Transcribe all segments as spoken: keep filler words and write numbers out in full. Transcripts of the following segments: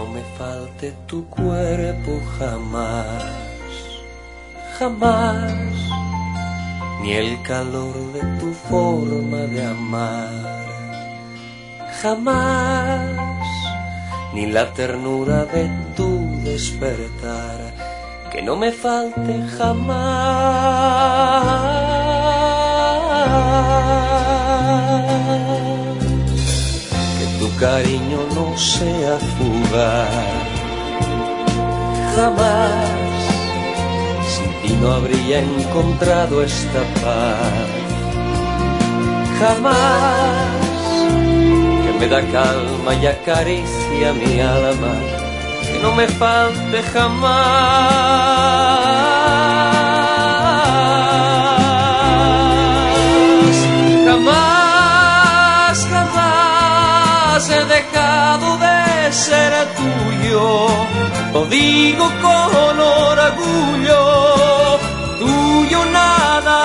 me falte tu cuerpo jamás, jamás, ni el calor de tu forma de amar, jamás, ni la ternura de tu despertar, que no me falte jamás, que tu cariño no sea fugaz, jamás, sin ti no habría encontrado esta paz, jamás, que me da calma y acaricia mi alma, que no me falte jamás, jamás, jamás he dejado de ser tuyo, lo digo con orgullo, tuyo nada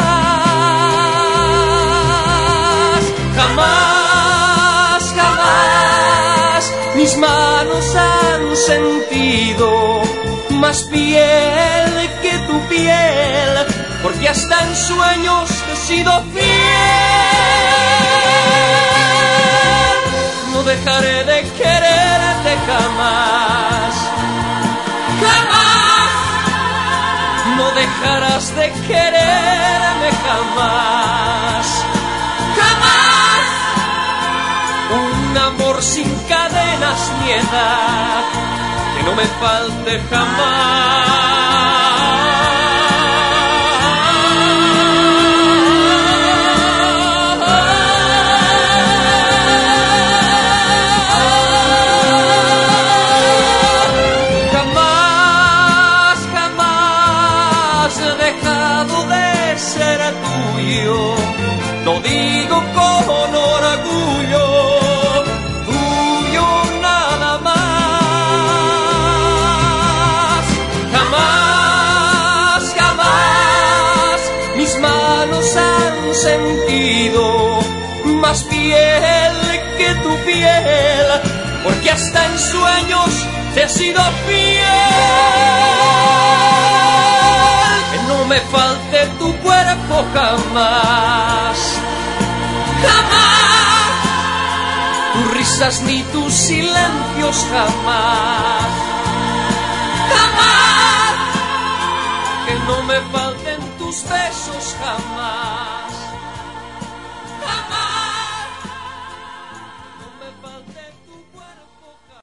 más, jamás, jamás mis manos han sentido más piel que tu piel, porque hasta en sueños he sido fiel. No dejaré de quererte jamás, jamás. No dejarás de quererme jamás, jamás. Un amor sin cadenas ni edad, que no me falte jamás. Jamás, jamás he dejado de ser tuyo, lo digo con orgullo, tuyo nada más, jamás, jamás mis manos han sentido más piel que tu piel, porque hasta en sueños te he sido fiel. Que no me falte tu cuerpo jamás, jamás, tus risas ni tus silencios jamás, jamás, que no me falten tus besos jamás.